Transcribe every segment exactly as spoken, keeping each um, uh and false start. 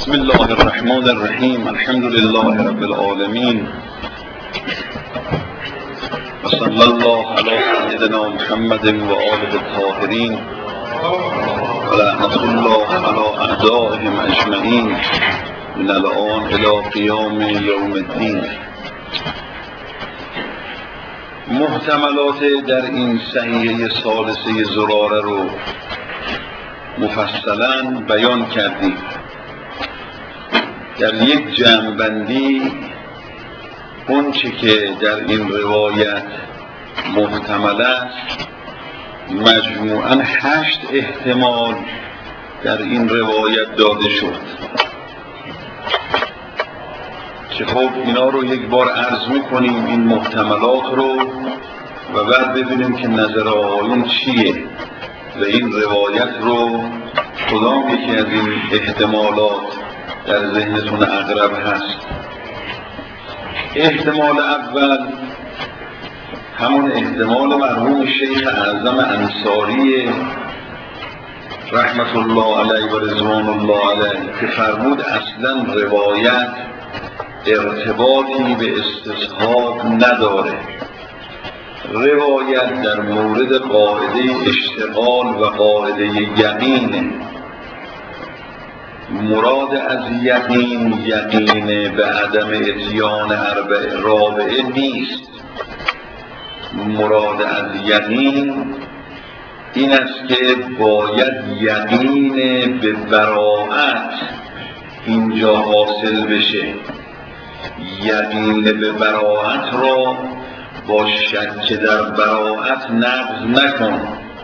بسم الله الرحمن الرحیم. الحمد لله رب العالمین و صلی الله علی سیدنا محمد و آله الطاهرین و لعنت الله علی اعدائهم اجمعین من الآن الی قیام یوم الدین. محتملات در این صحیحه ثالثه زراره رو مفصلا بیان کردیم. در یک جمع‌بندی اون چه که در این روایت محتمل است، مجموعاً هشت احتمال در این روایت داده شد که خب اینا رو یک بار عرض میکنیم، این محتملات رو، و بعد ببینیم که نظر آقایون چیه و این روایت رو کدام یکی از این احتمالات در ذهنتون اقرب هست. احتمال اول همون احتمال مرحوم شیخ اعظم انصاری رحمت الله علیه و رضوان الله علیه که فرمود اصلا روایت ارتباطی به استصحاب نداره. روایت در مورد قاعده اشتغال و قاعده یقینه. مراد از یقین یقین به عدم اتیان اربع رابعه نیست. مراد از یقین این است که باید یقین به براءت اینجا حاصل بشه. یقین به براءت را با شک در براءت نقض نکن.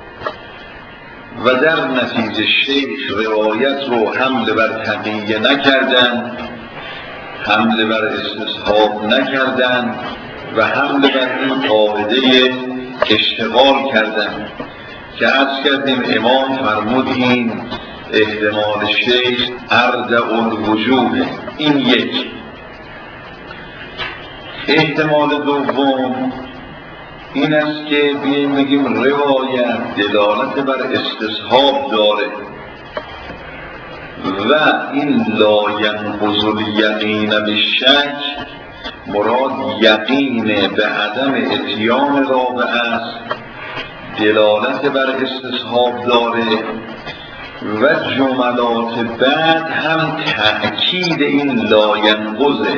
و در نتیجه شیخ روایت رو حمله بر تقیه نکردن، حمله بر استصحاب نکردن و حمله بر این قاعده اشتغال کردن که عرض کردیم امام فرمود این احتمال شیخ اردع الوجوه. این یک. احتمال دوم این است که بیاییم بگیم روایت دلالت بر استصحاب داره و این لا ینقض الیقین بالشک مراد یقین به عدم اتیان رابعه است، دلالت بر استصحاب داره و جملات بعد هم تأکید این لا ینقضه،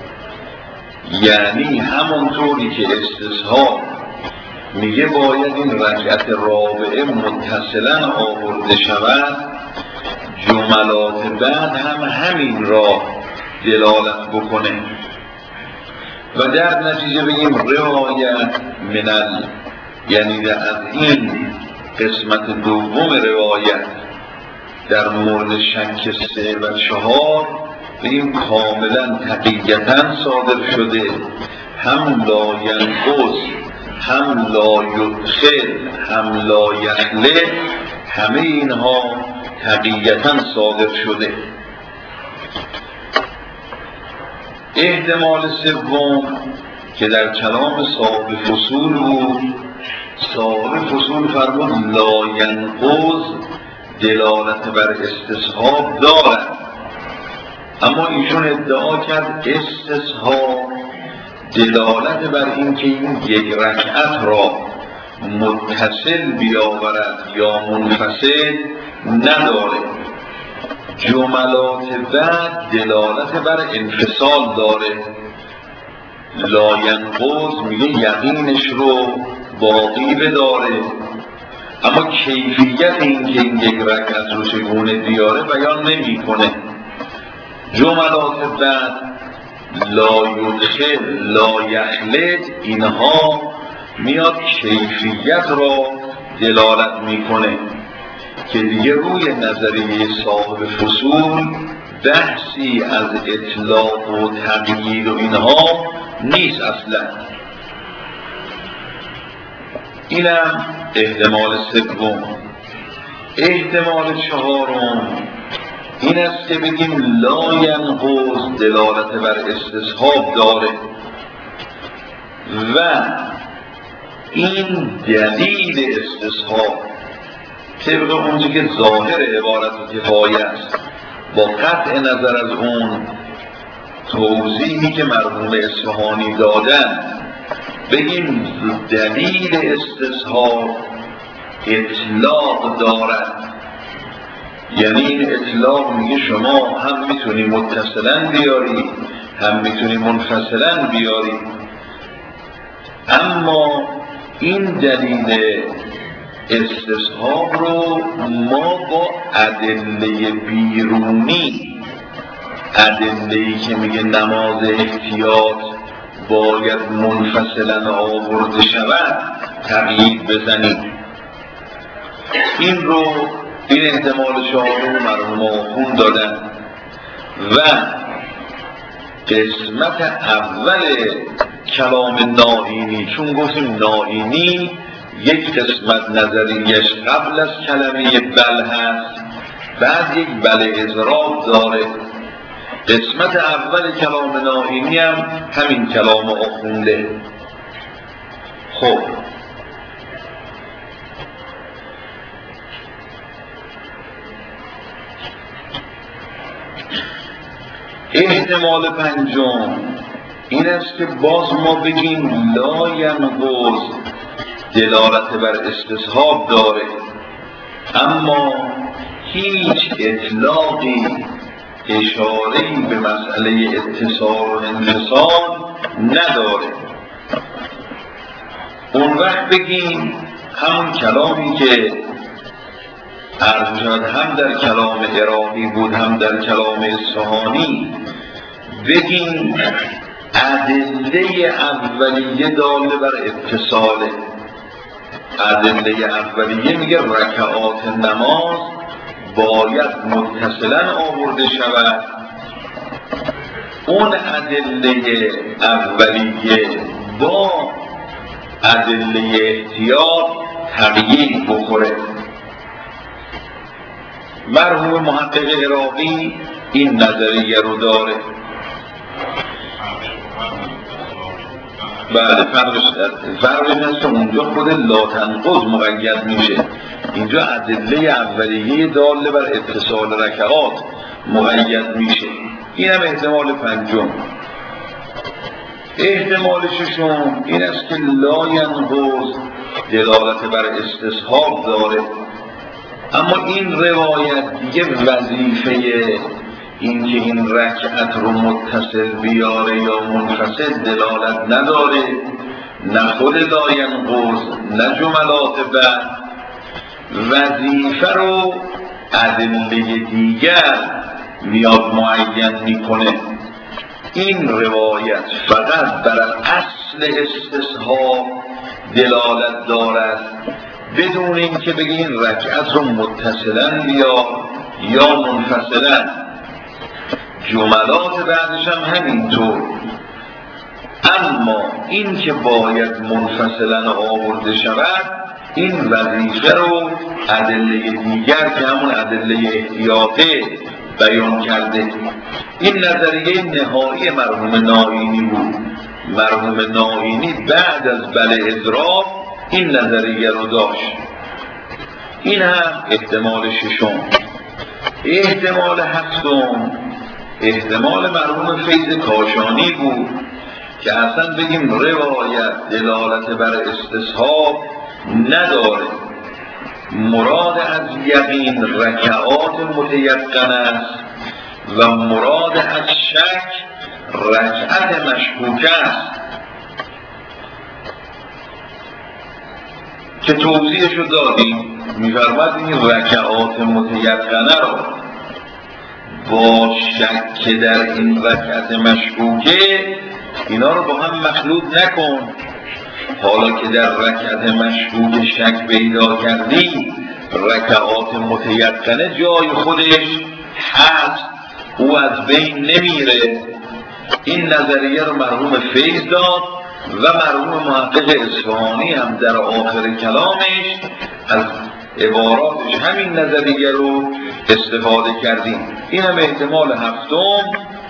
یعنی همونطوری که استصحاب میگه باید این رکعت رابعه متصلا آورده شود، جملات بعد هم همین را دلالت بکنه و در نتیجه بگیم روایت منل، یعنی از این قسمت دوم روایت در مورد شک سه و چهار این کاملا تقییتاً صادر شده، هم لا ینقض هم لا یدخل هم لا یخلد، همه اینها تقییتاً صادر شده. احتمال سوم که در کلام صاحب فصول بود، صاحب فصول فرمود لا ینقض دلالت بر استصحاب دارد، اما ایشون ادعا کرد استصحاب دلالت بر این که این یک رکعت را متصل بیاورد یا منفصل نداره. جملات بعد دلالت بر انفصال داره. لا ینقض میگه یقینش رو باقی بداره، اما کیفیت این که این یک رکعت رو چگونه بیاره بیان نمی کنه. جملات بعد لا یدخل لا یخلد اینها میاد کیفیت را دلالت میکنه که دیگه روی نظریه صاحب فصول بحثی از اطلاق و تقیید و اینها نیست اصلا. اینم احتمال سوم. احتمال چهارم این است که بگیم لا ینقض دلالت بر استصحاب داره و این دلیل استصحاب طبق اونجا که ظاهر عبارت و کفایه است با قطع نظر از اون توضیحی که مرحوم اصفهانی دادن بگیم دلیل استصحاب اطلاق دارد. یعنی این اطلاق میگه شما هم میتونی متصلاً بیاری هم میتونی منفصلاً بیاری، اما این دلیل استصحاب رو ما با ادله بیرونی، ادله‌ای که میگه نماز احتیاط باید منفصلاً آورده شود تقیید بزنیم. این رو این احتمال شاهد مرحوم آخوند دادن و قسمت اول کلام نائینی، چون گفتیم نائینی یک قسمت نظریش قبل از کلمه بل هست، بعد یک بل اضراب داره. قسمت اول کلام نائینی هم همین کلام آخونده. خب احتمال پنجم این است که باز ما بگیم لا ینقض دلالت بر استصحاب داره، اما هیچ اطلاقی اشاره‌ای به مسئله اتصال و انفصال نداره. اون وقت بگیم همون کلامی که عرض شد هم در کلام عراقی بود هم در کلام اصفهانی، بگیم ادله اولیه داله بر اتصاله. ادله اولیه میگه رکعات نماز باید متصلاً آورده شود. اون ادله اولیه با ادله احتیاط تغییر بخوره. مرحوم محقق عراقی این نظریه رو داره. بله فرقش فرقش هست که اونجا خود لا تنقض مقید میشه، اینجا ادله اولیه داله بر اتصال رکعات مقید میشه. این هم احتمال پنجم. احتمال ششم این است که لا ینقض دلالت بر استصحاب داره، اما این روایت دیگه وظیفه این که این رکعت رو متصل بیاره یا منفصل دلالت نداره، نه خود لا ینقض نه جملات بعد. وظیفه رو ادله دیگر میاد معین میکنه. این روایت فقط بر اصل استصحاب دلالت دارد بدون اینکه بگین رکعت رو متصلاً بیار یا منفصلاً. جملات بعدش هم همینطور، اما این که باید منفصلاً آورده شود این وظیفه رو ادله دیگر که همون ادله احتیاطه بیان کرده. این نظریه نهایی مرحوم نائینی بود. مرحوم نائینی بعد از بل اضراب این نظریه رو داشت. این هم احتمال ششم. احتمال هفتم احتمال مرحوم فیض کاشانی بود که اصلا بگیم روایت دلالت بر استصحاب نداره، مراد از یقین رکعات متیقن است و مراد از شک رکعت مشکوک است که توضیحشو دادیم. می‌فرماد این رکعات متیقنه رو با شک در این رکعت مشکوکه اینا رو با هم مخلوط نکن. حالا که در رکعت مشکوک شک پیدا کردی، رکعات متیقنه جای خودش هست، او از بین نمیره. این نظریه رو مرحوم فیض داد و مرحوم محقق اصفهانی هم در آخر کلامش از عباراتش همین نظریه رو استفاده کردیم. این هم احتمال هفتم.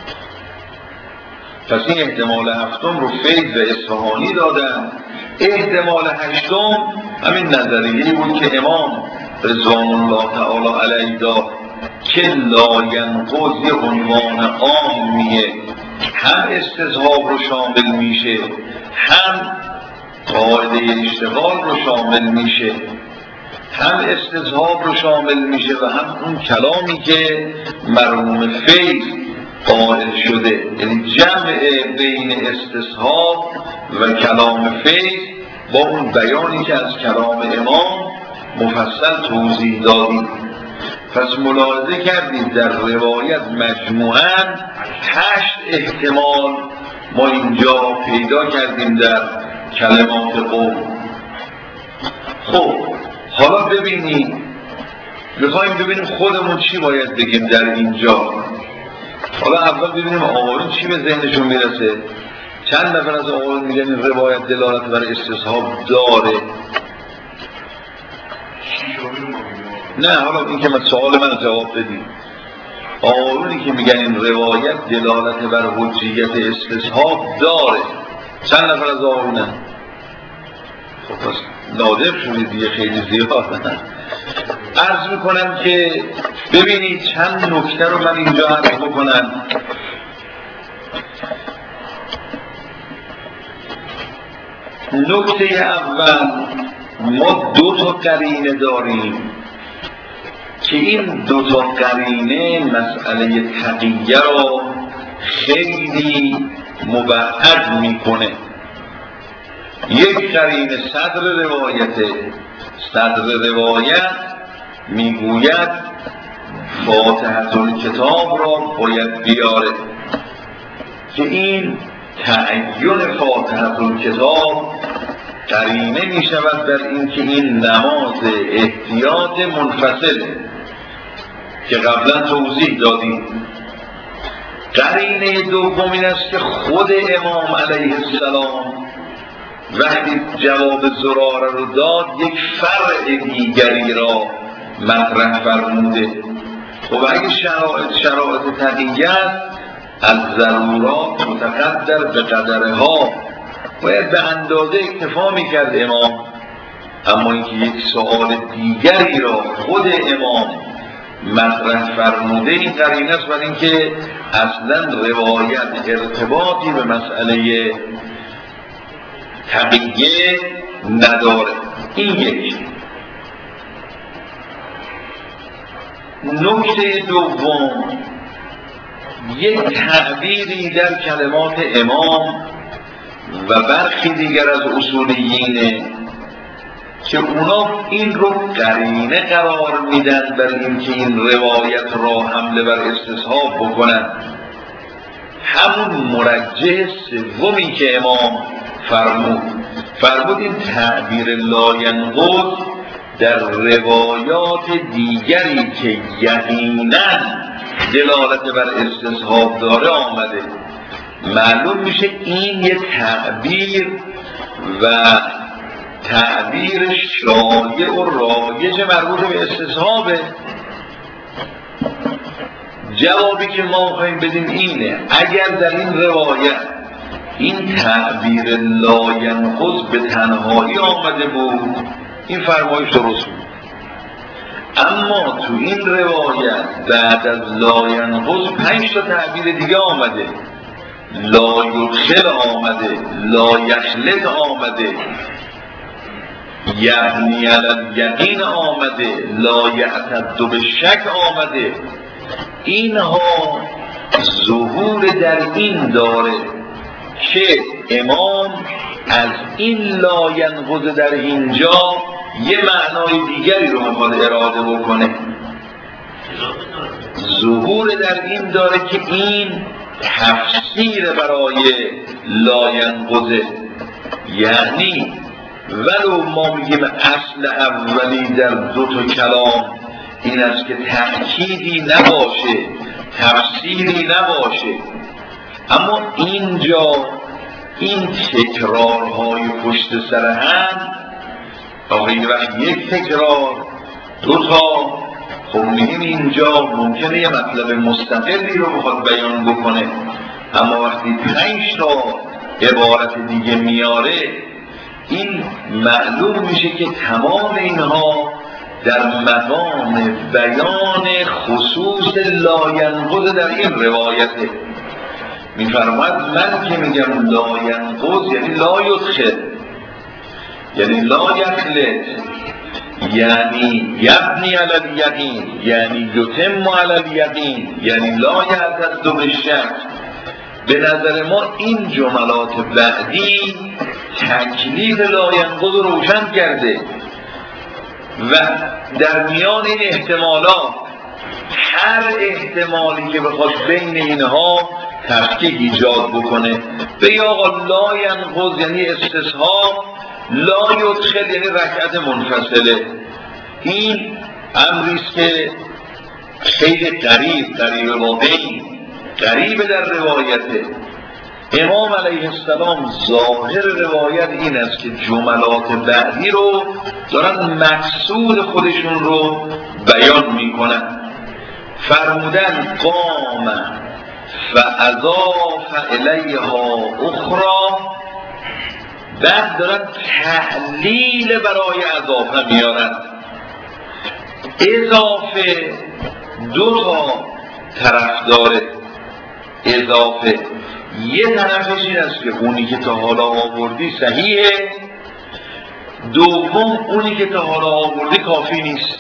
پس این احتمال هفتم رو فیض و اصفهانی دادن. احتمال هشتم همین نظریه بود که امام رضوان الله تعالی علیه داد که لاینقض یه عنوان عامیه، هم استصحاب رو شامل میشه، هم قاعده اشتغال رو شامل میشه، هم استصحاب رو شامل میشه و هم اون کلامی که مرحوم فیض قائل شده، یعنی جمع بین استصحاب و کلام فیض با اون بیانی که از کلام امام مفصل توضیح دادیم. پس ملاحظه کردید در روایت مجموعاً هشت احتمال ما اینجا پیدا کردیم در کلمات قول. خب حالا ببینید، میخواییم ببینیم خودمون چی باید بگیم در اینجا. حالا اول ببینیم آقایون چی به ذهنشون میرسه. چند نفر از آقایون میگن این روایت دلالت بر استصحاب داره؟ نه، حالا این که من سوال من جواب بدیم. آقایونی که میگن این روایت دلالت بر حجیت استصحاب داره، چند نفر از آقایونن؟ خب پس نادر شدید دیگه، خیلی زیاد. عرض میکنم که ببینید چند نکته رو من اینجا عرض بکنم. نکته اول، ما دو تا قرینه داریم که این دو تا قرینه مسئله تقیه را خیلی مبعد میکنه. یک قرینه صدر روایت، صدر روایت میگوید فاتحة الکتاب را باید بیاره که این تعین فاتحة الکتاب قرینه می شود بر این که این نماز احتیاط منفصل که قبلا توضیح دادیم. قرینه دوم این است که خود امام علیه السلام وقتی جواب زراره رو داد یک فرع دیگری را مطرح فرموده. خب اگه شرایط شرایط تقیه از ضرورات متقدر به قدرها باید به اندازه اکتفا میکرد امام، اما اینکه یک سوال دیگری را خود امام مطرح فرموده، این قرینه است بر اینکه اصلا روایت ارتباطی به مسئله تقیه نداره. این یک. نکته دوم، یک تعبیری در کلمات امام و برخی دیگر از اصولیینه که اونا این رو قرینه قرار میدن بر این که این روایت را حمله بر استصحاب بکنن. همون مرجح سومی که امام فرمود فرمود این تعبیر لاینقض در روایات دیگری که یقینا دلالت بر استصحاب داره آمده. معلوم میشه این یه تعبیر و تعبیر شایع و رایج مربوط به استصحابه. جوابی که ما خواهیم بدیم اینه، اگر در این روایت این تعبیر لاینقض به تنهایی آمده بود این فرمایش درست بود، اما تو این روایت بعد از لاینقض پنج تا تعبیر دیگه آمده. لا یدخل آمده، لا یخلط آمده، یعنی علی یقین آمده، لا یعتد بالشک آمده. اینها ظهور در این داره که امام از این لاینقض در اینجا یه معنای دیگری رو میخواد اراده بکنه. ظهور در این داره که این تفسیر برای لاینقض، یعنی ولو ما میگیم اصل اولی در دو تا کلام این است که تأکیدی نباشه، تفسیری نباشه، اما اینجا این تکرارهای پشت سر هم آقای وقت یک تکرار دو تا، خب میگیم اینجا ممکنه یه مطلب مستقلی رو بخواد بیان بکنه، اما وقتی پنج تا عبارت دیگه میاره این معلوم میشه که تمام اینها در مقام بیان خصوص لاینقض در این روایته. میفرماید من که میگم لاینقض یعنی لا یدخل، یعنی لا یخلط، یعنی یبنی علی الیقین، یعنی یتم علی الیقین، یعنی لا یعتد بالشک. به نظر ما این جملات بعدی تکلیف لاینقض رو روشن کرده و در میان این احتمالات هر احتمالی که بخواد بین اینها تفکیک ایجاد بکنه، به یا آقا لا ینقض یعنی استصحاب، لا یدخل یعنی رکعت منفصله. این امریست که خیلی قریب قریب واقعی قریب در روایته. امام علیه السلام ظاهر روایت این است که جملات بعدی رو دارن مقصود خودشون رو بیان میکنن. فرمودن قام فاضاف الیها اخرى، بعد دارن تحلیل برای اضافه میارن. اضافه دو تا طرف داره. اضافه یه طرفش این است که اونی که تا حالا آوردی صحیحه، دوم اونی که تا حالا آوردی کافی نیست.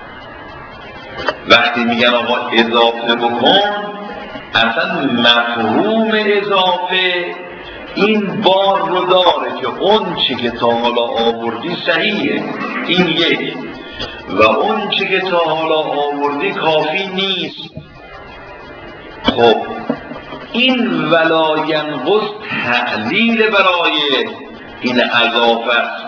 وقتی میگن آقا اضافه بکن، اصلا مفهوم اضافه این بار رو داره که اون چی که تا حالا آوردی صحیحه، این یک، و اون چی که تا حالا آوردی کافی نیست. خب این ولا ینقض تعلیل برای این اضافه است.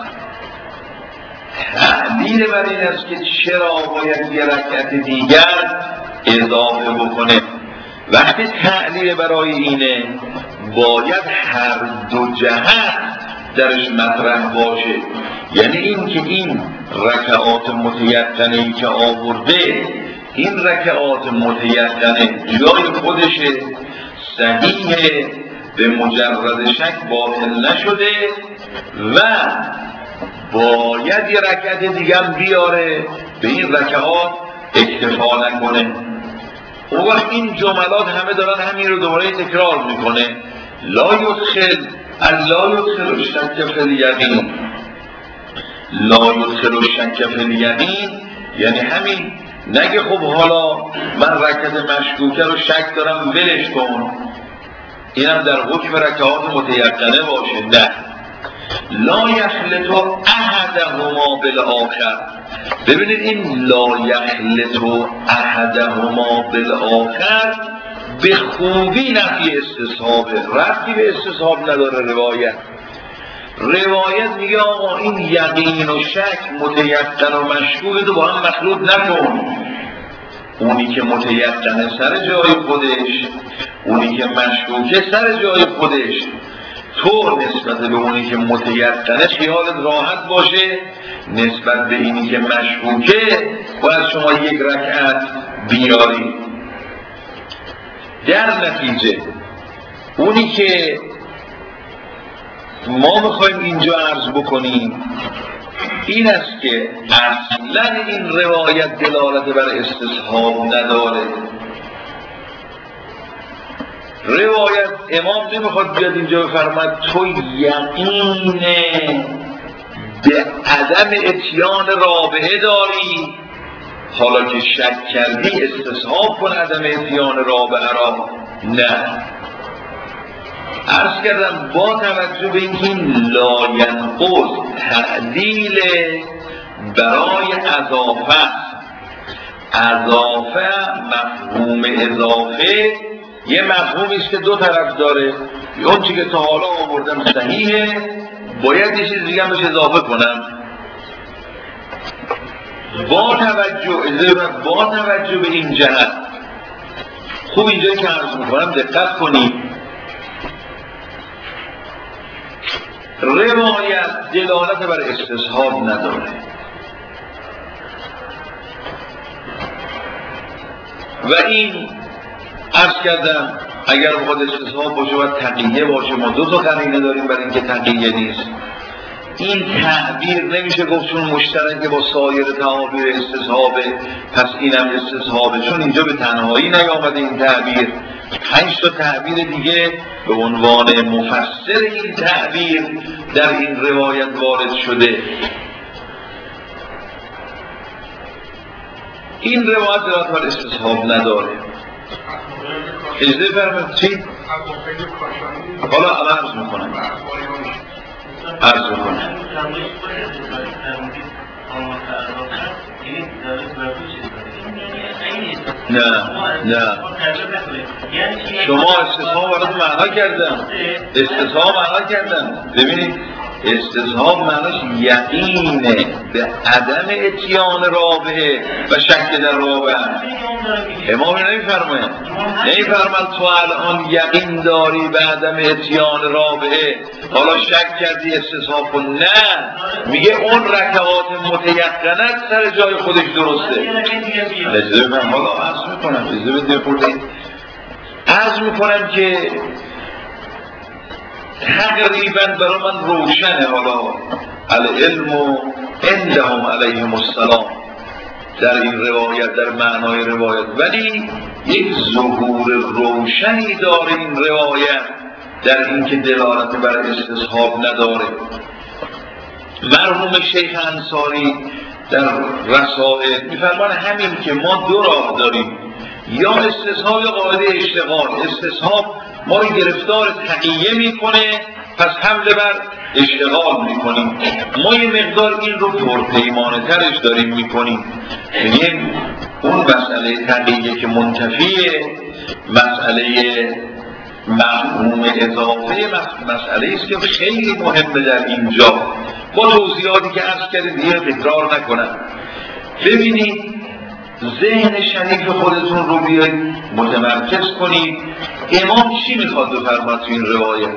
تعلیل بر این است که چرا باید یه رکعت دیگر اضافه بکنه. وقتی تعلیل برای اینه باید هر دو جهت درش مطرح باشه، یعنی این که این رکعات متیقنه‌ای که آورده، این رکعات متیقنه جای خودشه، صحیحه، به مجرد شک باطل نشده و باید یه رکعت دیگه هم بیاره، به این رکعات اکتفا نکنه. اون وقت این جملات همه دارن همین رو دوباره تکرار میکنه. لا یدخل لا یدخل الشک فی الیقین، لا یدخل الشک فی الیقین یعنی همین. نگه خب حالا من رکعت مشکوکه رو شک دارم ولش کن، اینم در حکم رکعات متیقنه باشه. نه، لا یخلط احدهما بالآخر. ببینید این لا یخلط احدهما بالآخر به خوبی نفی استصحابه، ربطی به استصحاب نداره. روایت روایت میگه آقا این یقین و شک، متیقن و مشکوک تو با هم مخلوط نکن. اونی که متیقنه سر جای خودش، اونی که مشکوکه سر جای خودش. تو نسبت به اونی که متیقنه خیالت راحت باشه، نسبت به اینی که مشکوکه باید شما یک رکعت بیاری. در نتیجه اونی که ما میخوایم اینجا عرض بکنیم این است که اصلا این روایت دلالت بر استصحاب نداره. روایت امام نمیخواد بیاد اینجا بفرماید تو یقین به عدم اتیان رابعه داری، حالا که شک کردی استصحاب کن عدم اتیان رابعه را. نه، عرض کردم با توجه به اینکه این لا ینقض تعلیل برای اضافه، اضافه مفهوم اضافه یه مفهومی است که دو طرف داره. اون چی که تا حالا آوردم صحیحه، باید یه چیز دیگه هم بهش اضافه کنم. با توجه با توجه به این جهت خوب اینجایی که عرض میکنم دقت کنید. روایت دلالت بر استصحاب نداره و این عرض کردم اگر بخواد استصحاب باشه باید تقیه باشه. ما دو تا قرینه داریم برای اینکه تقیه نیست. این تعبیر نمیشه گفت چون مشترک با سایر تعابیر استصحابه پس اینم استصحابه، چون اینجا به تنهایی نیامده این تعبیر، پنج تا تعبیر دیگه به عنوان مفسر این تعبیر در این روایت وارد شده. این روایت روایت بر استصحاب نداره. اجازه فرمایید چی؟ حالا عرض میکنم عرض میکنم نه نه شما استصحاب براتون معنا کردم، استصحاب معنا کردم. ببینید استصحاب معناش یقینه به عدم اتیان رابعه و شک در رابعه. امام نمیفرماید نمیفرماید تو الان یقین داری به عدم اتیان رابعه حالا شک کردی استصحاب کن، نه، میگه اون رکعات متیقنت سر جای خودش درسته. لذت من حالا عرض میکنم لذت بده خورده عرض میکنم که تقریبا برای من روشنه حالا العلم عندهم علیهم السلام در این روایت در معنای روایت، ولی یک ظهور روشنی داره این روایت در اینکه دلالت بر استصحاب نداره. مرحوم شیخ انصاری در رسائل میفرمان همین که ما دو راه داریم، یا استصحاب یا قاعده اشتغال. استصحاب ما رو گرفتار تقیه میکنه پس حمله بر اشتغال میکنیم، ما یه مقدار این رو پرپیمانه ترش داریم میکنیم، یعنی اون مسئله تقیه که منتفیه مسئله مفهوم اضافه مسئله است که خیلی مهمه در اینجا با توضیحاتی که عرض کردیم دیگه تکرار نکنم. ببینید ذهن شریف خودتون رو بیاید متمرکز کنید. امام چی میخواد بفرماد تو این روایت؟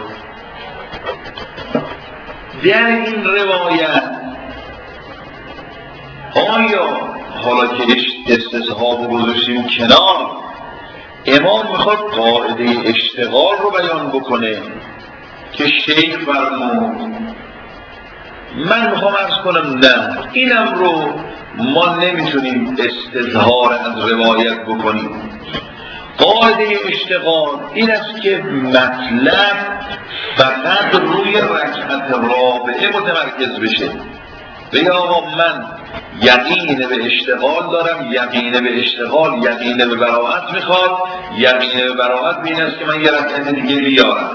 در این روایت آیا حالا که استصحاب رو گذاشتیم کنار، امام میخواد قاعده اشتغال رو بیان بکنه که شیخ فرمود؟ من میخوام عرض کنم نه، اینم رو ما نمیتونیم استظهار از روایت بکنیم. قاعده اشتغال این است که مطلب فقط روی رکعت رابعه متمرکز بشه. بگه آقا من یقین به اشتغال دارم، یقین به اشتغال یقین به براءت میخواد، یقین به براءت این است که من یه رکعت دیگه بیارم،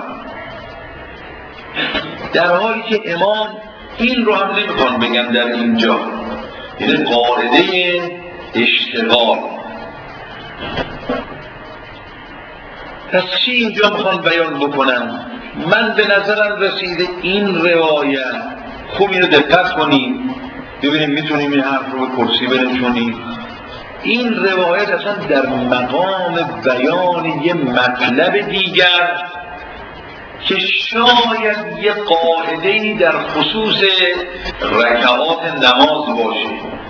در حالی که امام این رو هم نمیخوان بگن در اینجا. این قاعده اشتغال. پس چی اینجا میخوان بیان بکنم؟ من به نظرم رسیده این روایت، خوب اینو دقت کنیم ببینیم میتونیم این حرف رو به کرسی بنشونیم. این روایت اصلا در مقام بیان یه مطلب دیگر که شاید یه قاعده‌ای در خصوص رکعات نماز باشه.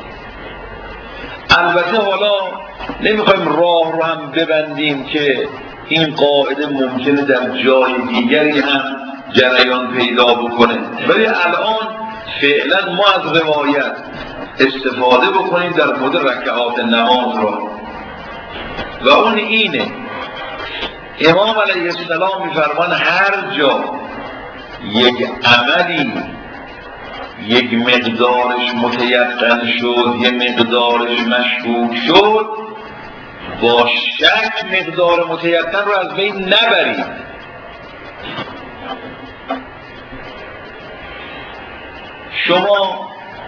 البته حالا نمیخوایم راه رو هم ببندیم که این قاعده ممکنه در جای دیگری هم جریان پیدا بکنه، ولی الان فعلا ما از روایت استفاده بکنیم در مورد رکعات نماز را، و اون اینه امام علیه السلام میفرمان هر جا یک عملی یک مقدارش متیقن شد یک مقدارش مشکوک شد، با شک مقدار متیقن رو از بین نبرید. شما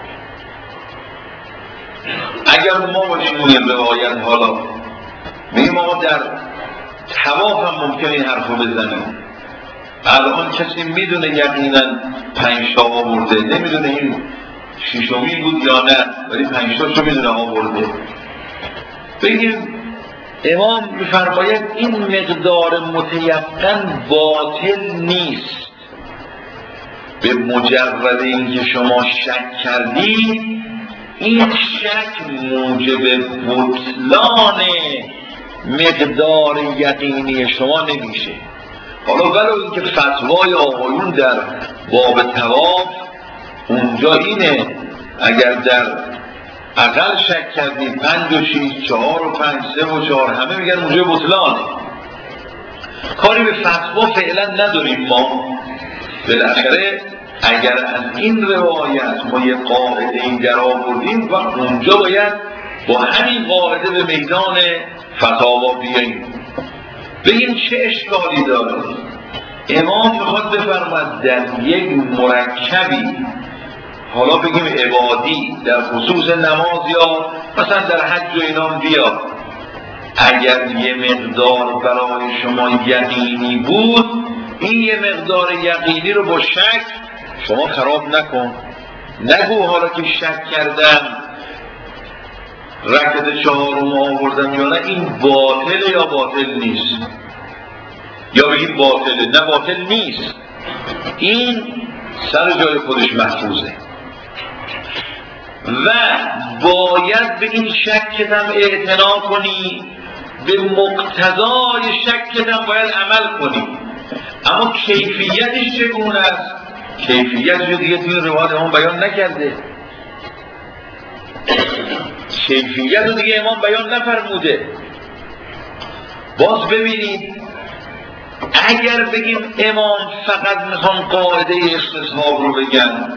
اگر ما باشیم این روایت حالا میگیم ما در طواف هم ممکنه این حرف رو بزنیم. الان کسی میدونه یقینا پنج تا آورده، نمیدونه این شیشمی بود یا نه، ولی پنج تاشو میدونه آورده. بگیم امام میفرماید این مقدار متیقن باطل نیست، به مجرد اینکه شما شک کردید این شک موجب بطلان مقدار یقینی شما نمیشه. حالا ولو اینکه فتوای آقایون در باب طواف اونجا اینه اگر در اقل شک کردید پنج و شیش، چهار و پنج، سه و چهار، همه میگن اونجا بطلانه. کاری به فتوا فعلا نداریم ما. بالاخره اگر از این روایت ما یه قاعده این در آوردیم و اونجا باید با همین قاعده به میدان فتاوا بیاییم، بگیم چه اشکالی داره. امام میخواد بفرماید در یک مرکبی، حالا بگیم عبادی، در خصوص نماز یا مثلا در حج و اینام بیاد، اگر یه مقدار برای شما یقینی بود، این یه مقدار یقینی رو با شک شما خراب نکن. نگو حالا که شک کردم رکعت چهارم آوردم یا نه این باطله یا باطل نیست، یا بگید باطله، نه باطل نیست، این سر جای خودش محفوظه و باید به این شکت هم اعتنا کنی، به مقتضای شکت هم باید عمل کنی. اما کیفیتش چگونه است؟ کیفیتش رو دیگه توی روایت امام بیان نکرده، کیفیت رو دیگه امام بیان نفرموده. باز ببینید اگر بگیم امام فقط میخوان قاعده استصحاب رو بگن،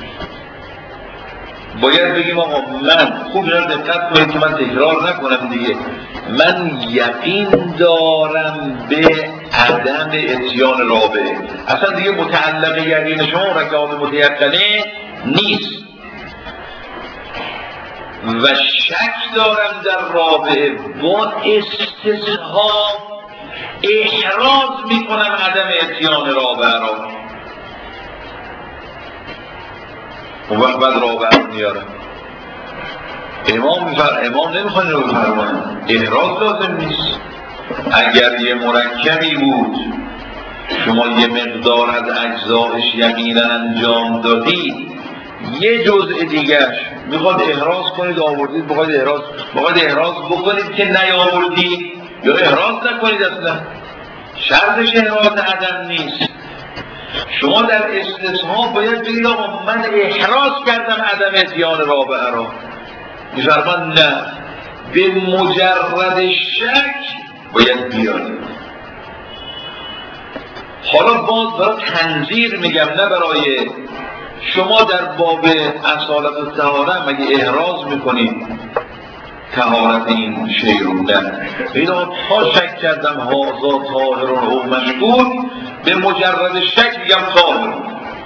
باید بگیم آقا من خوب اینا دقت کنید که من تکرار نکنم دیگه، من یقین دارم به عدم اتیان رابعه. اصلا دیگه متعلق یقین شما رکعات متیقنه نیست و شک دارم در رابعه، با استصحاب احراز میکنم عدم اتیان رابعه را، اون وقت بعد رابعه رو میارم. امام میفر... امام نمیخواد رو بفرمانم، احراز لازم نیست. اگر یه مرکبی بود شما یه مقدار از اجزایش یقینا انجام دادید، یه جزء دیگرش میخواد احراز کنید آوردید، بخواید احراز بخواید احراز بکنید که نیاوردید یا احراز نکنید، اصلا شرطش احراز عدم نیست. شما در استصحاب باید بگید آقا من احراز کردم عدم اتیان رابعه را، میفرمان نه، به مجرد شک باید بیارید. حالا باز برای تنظیر میگم، نه برای شما در باب اصالت و طهارت مگه احراز میکنید طهارت این شی رو؟ نه، اینا تا شک کردم هازا طاهرون او مشکوک، به مجرد شک میگم طاهرون،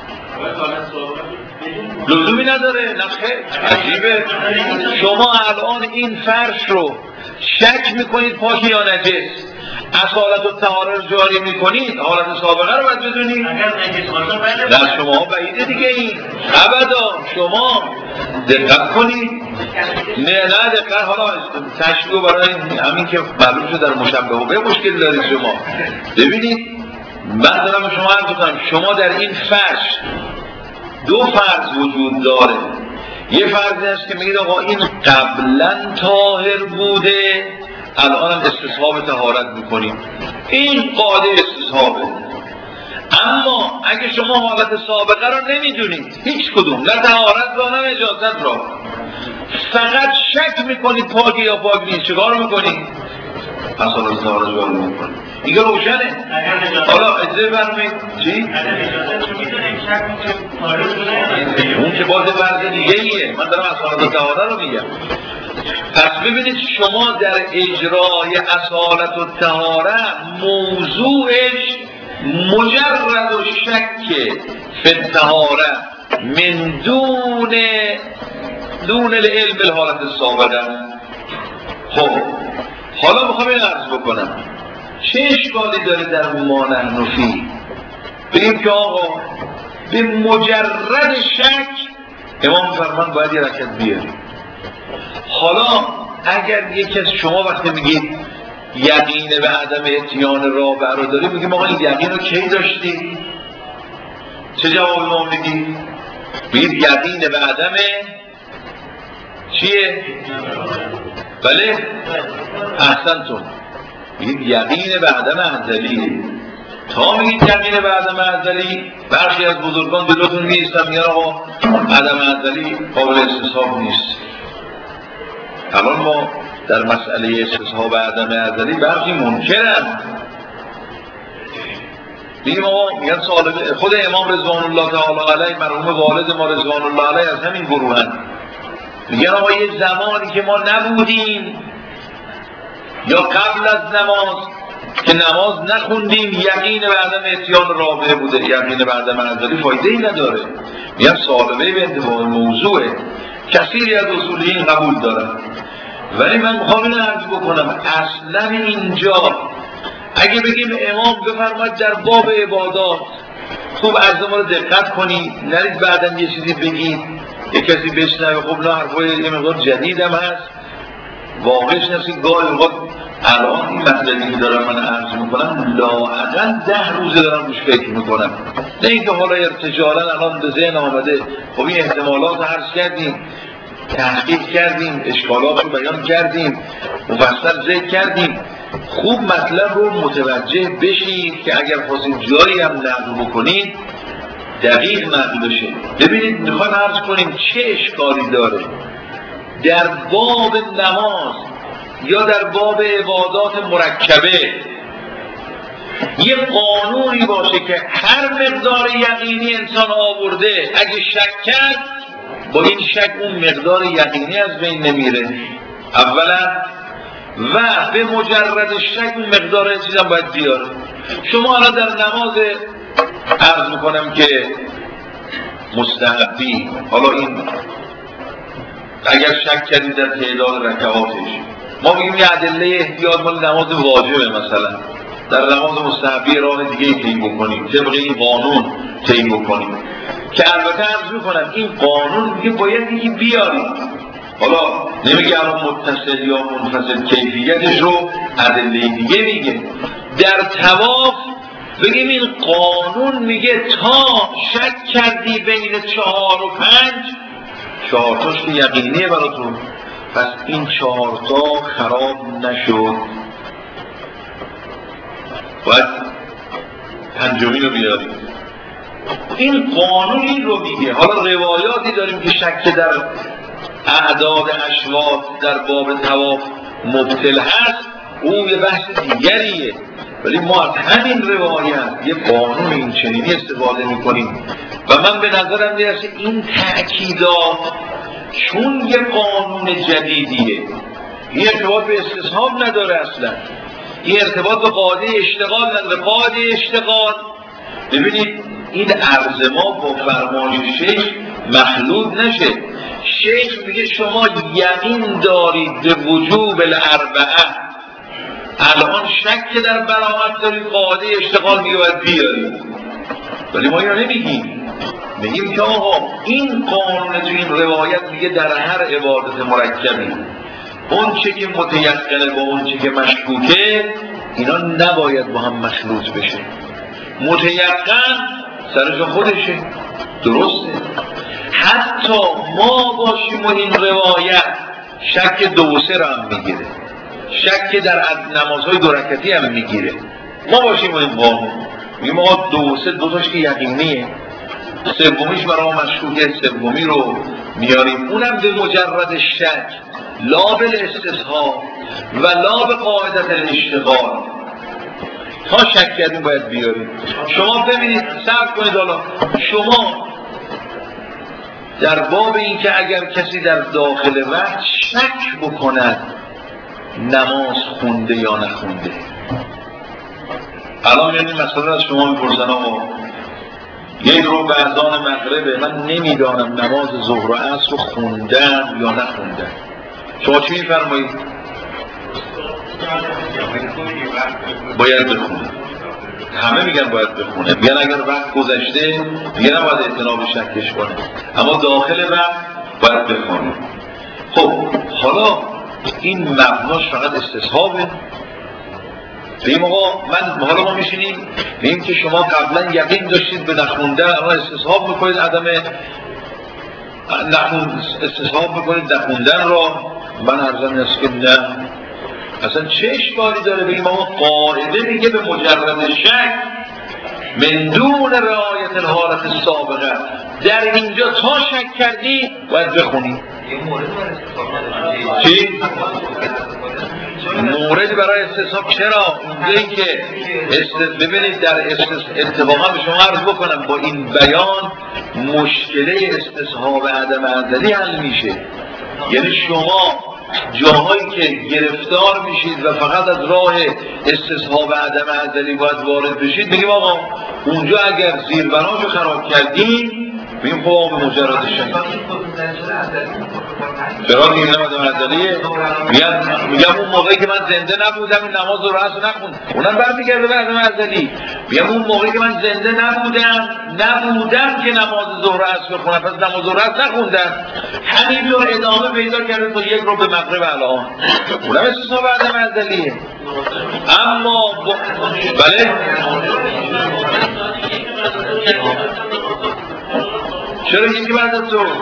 لزومی نداره. نخه عجیبه، شما الان این فرش رو شک میکنید پاکی یا نجس، اصالت و طهارت رو جاری میکنید، حالت سابقه رو باید بدونید. نه شما بعیده دیگه این ابدا، شما دقت کنید. نه نه دقت، حالا تشبیه برای همین که معلوم شد در مشبهه به مشکل دارید شما. ببینید من دارم به شما عرض کنم، شما در این فرش دو فرض وجود داره. یه فرضی هست که میگید آقا این قبلا طاهر بوده، الان هم استصحاب طهارت میکنیم، این قاعده استصحابه. اما اگه شما حالت سابقه رو نمیدونید، هیچ کدوم، نه طهارت را نه نجاست را، فقط شک میکنید پاکی یا پاک نیست، چیکار میکنید؟ پس حالا طهارت جاری میکنید، دیگه روشنه. حالا اجازه فرمایید چی؟ اون که باز فرض دیگه ایه، من دارم اصالت طهارت رو میگم. پس ببینید شما در اجرای اصالت و طهارت موضوعش مجرد و شک فی الطهارت من دون دون العلم بالحالت السابقه. خب حالا میخوام این عرض بکنم چه اشکالی داره در ما نحن فیه، بگیم که آقا به مجرد شک امام فرمان باید یه رکعت بیاری. حالا اگر یکی از شما وقتی میگید یقین به عدم اتیان رابعه رو داری، میگیم آقا این یقین رو کی داشتی؟ چه جواب ما میدید؟ میگید یقین به عدم چیه؟ بله؟ احسنتون، میگید یقین به عدم انزلیه. تا میگید یقین به عدم ازلی، برخی از بزرگان جلوتون میایستن میگن آقا عدم ازلی قابل استصحاب نیست. الان ما در مسئله استصحاب عدم ازلی برخی منکرن، میگیم آقا میگن سوال خود امام رضوان الله تعالی علیه مرحوم والد ما رضوان الله علیه از همین گروهن، میگن آقا یه زمانی که ما نبودیم یا قبل از نماز که نماز نخوندیم یقین به عدم اتیان رابعه بوده، یقین به عدم ازلی فایده ای نداره. میگن سالبه به انتفاع موضوعه، کثیری از اصولیین قبول دارن، ولی من میخوام اینو عرض بکنم اصلا اینجا اگه بگیم امام بفرماید در باب عبادات، خوب عرض ما رو دقت کنید، نرید بعدن یه چیزی بگید یه کسی بشنوه خب نه حرفای یه مقدار جدید هم هست واقعش نفسی گاهی اوقات الان این مطلبی که دارم من عرض میکنم لااقل ده روزه دارم روش فکر میکنم، نه اینکه حالا ارتجالا الان به ذهن آمده. خب این احتمالات عرض کردیم، تحقیق کردیم، اشکالات رو بیان کردیم، مفصل ذکر کردیم. خوب مطلب رو متوجه بشید که اگر خواستید جایی هم نقل بکنید دقیق نقل بشه. ببینید میخوایم عرض کنیم چه اشکالی داره در باب نماز یا در باب عبادات مرکبه یه قانونی باشه که هر مقدار یقینی انسان آورده اگه شک کرد با این شک اون مقدار یقینی از بین نمیره اولا، و به مجرد شک اون مقدار چیزم باید بیاره. شما الان در نماز عرض میکنم که مستحبی، حالا این اگر شک کردید در تعداد رکعاتش ما بگیم یه ادله احتیاط مال نماز واجبه، مثلا در نماز مستحبی راه دیگه طی بکنیم طبق این قانون طی بکنیم که البته عرض میکنم این قانون میگه باید یکی بیاریم، حالا نمیگه الان متصل یا منفصل کیفیتش رو ادله دیگه میگه. در طواف بگیم این قانون میگه تا شک کردی بین چهار و پنج، چهارتاش که یقینیه براتون، پس این چهارتا خراب نشد باید پنجمی رو بیاریم. این قانون این رو میگه. حالا روایاتی داریم که شک در اعداد اشواط در باب طواف مبطل هست، اون یه بحث دیگریه، ولی ما از همین روایت یه قانون این چنینی استفاده میکنیم و من به نظرم میرسه این تأکیدات چون یه قانون جدیدیه این ارتباط به استصحاب نداره، اصلا این ارتباط به قاعده اشتغال نداره. قاعده اشتغال ببینید این عرض ما با فرمان شیخ مخلوط نشه. شیخ میگه شما یقین دارید به وجوب الاربعه، الان شک در براءت دارید، قاعده اشتغال میگه باید بیارید، ولی ما اینو نمیگیم، میگیم که آقا این قانون تو این روایت میگه در هر عبادت مرکبی اون چه که متیقنه با اون چه که مشکوکه اینا نباید با هم مخلوط بشه. متیقن سرش خودشه درسته، حتی ما باشیم و این روایت شک دو سه رو هم میگیره، شک در نمازهای دو رکعتی هم میگیره، ما باشیم و این قانون میگیم آقا دو سه دوتاش که یقینیه، سومیش برای ما مشکوکه، سومی رو میاریم، اونم به مجرد شک لا بالاستصحاب و لا به قاعدت الاشتغال، تا شک کردیم باید بیاریم. شما ببینید صبر کنید، حالا شما در باب این که اگر کسی در داخل وقت شک بکند نماز خونده یا نخونده، الان یعنی مثلا از شما میپرسن آقا یک رو به اذان مغربه من نمیدانم نماز ظهر و عصر رو خوندم یا نخوندم، شما چی میفرمایید؟ باید بخونه. همه میگن باید بخونه، میگن اگر وقت گذشته میگن نباید اعتناب شکش کنه، اما داخل وقت باید بخونه. خب حالا این مبناش فقط استصحابه. بگیم آقا من حالا ما میشینیم بگیم که شما قبلا یقین داشتید به نخوندن، الان استصحاب میکنید عدم نخوند استصحاب میکنید نخوندن را، من عرضم است که نه، اصلا چه اشکالی داره بگیم آقا قاعده میگه به مجرد شک من دون رعایت الحالت السابقه. در اینجا تا شک کردی باید بخونی. چی؟ موردی برای استصحاب چرا؟ اونجایی که است... ببینید در استص... اتفاقا به شما عرض بکنم با این بیان مشکله استصحاب عدم ازلی حل میشه. یعنی شما جاهایی که گرفتار میشید و فقط از راه استصحاب عدم ازلی باید وارد بشید بگیم آقا اونجا اگر زیربناشو خراب کردیم بگیم خب آقا به مجردش چرا دیگه عدم ازلیه؟ میگم اون موقعی که من زنده نبودم این نماز رو رأس نخوند اونم برمیگرده به عدم ازلی. میگم اون موقعی که من زنده نبودم نبودم که نماز ظهر عصر بخونم پس نماز ظهر عصر نخوندم همین رو ادامه پیدا کرده تا یک رو به مغرب الان اونم استصحاب عدم ازلیه. اما ب... بله چرا یکی بعد از تو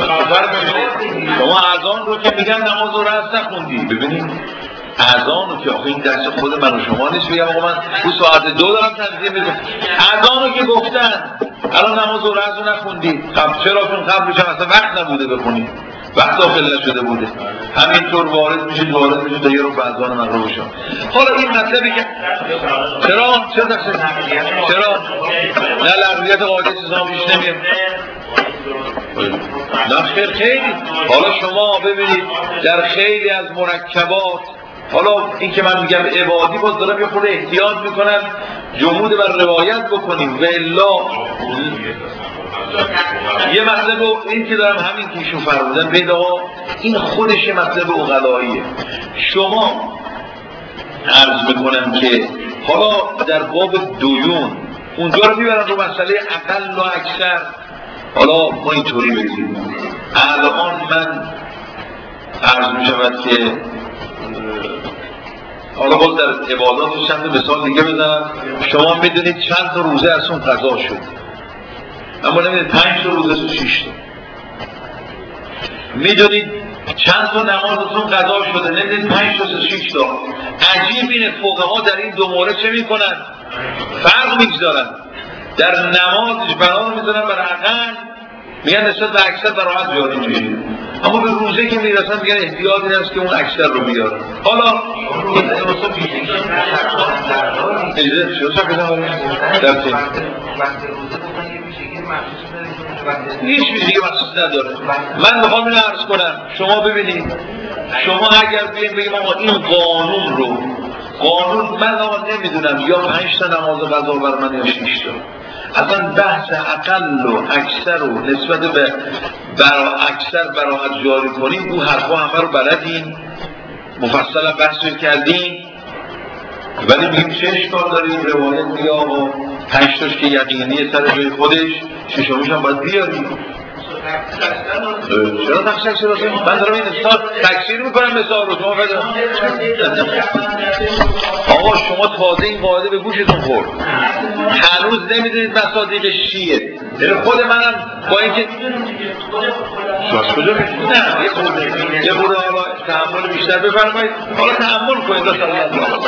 شما اذان رو که میگن نماز رو رأس نخوندی ببینید اذان رو که آخه این دست خود من و شما نیست بگم آقا من تو ساعت دو دارم تنظیم میکنم اذان رو که گفتن الان نماز رو رأس رو نخوندی خب چرا چون قبلش هم اصلا وقت نبوده بخونی وقت داخل نشده بوده همینطور وارد میشید وارد میشید تا یه رو به اذان مغرب بشه. حالا این مطلبی که چرا چرا تقصیر چرا نه لغویت قاعده چیزا پیش نمیاد نه خیر خیلی حالا شما ببینید در خیلی از مرکبات حالا این که من میگم عبادی باز دارم یه خورده احتیاط میکنم جمود بر روایت بکنیم و الا یه مطلب این که دارم همین که ایشون فرمودن پیدا این خودش یه مطلب عقلاییه. شما عرض میکنم که حالا در باب دویون اونجا رو میبرن رو مسئله اقل و اکثر. حالا ما اینطوری بگیم الان من عرض میشود که حالا باز در عبادات چند مثال دیگه بزنم شما میدونید چند تا روزه از اون قضا شد اما نمیدونید پنج تا روزه از شیش تا میدونید چند تا نماز از اون قضا شده نمیدونید پنج تا از شیش تا. عجیب اینه فقها در این دو مورد چه میکنن؟ فرق میگذارن. در نمازش بنا میذارن بر اقل میگن نسبت به اکثر براحت جاری میشه اما به روزه که میرسن میگن احتیاط این است که اون اکثر رو بیاره. حالا هیچ چیز دیگه مخصوص نداره. من میخوام اینو عرض کنم شما ببینید شما اگر بگیم بگیم آقا این قانون رو قانون من آقا نمیدونم یا پنج تا نماز قضا بر من یا شش تا اصلا بحث اقل و اکثر و نسبت به برا اکثر براحت جاری کنیم او حرفا همه رو بلدیم مفصلا بحث کردیم ولی میگیم چه اشکال داریم روایت میگه آقا پنج تاش که یقینیه سر جای خودش ششمیش هم باید بیاریم. چرا تقصیر چرا من دارم این مثال تکثیر میکنم مثال رو شما بده آقا شما تازه این قاعده به گوشتون خورد هنوز نمیدونید مصادیقش چیه. یعنی خود منم با اینکه از کجا میدونید نه یه خورده یه خورده حالا تحمل بیشتر بفرمایید حالا تحمل کنید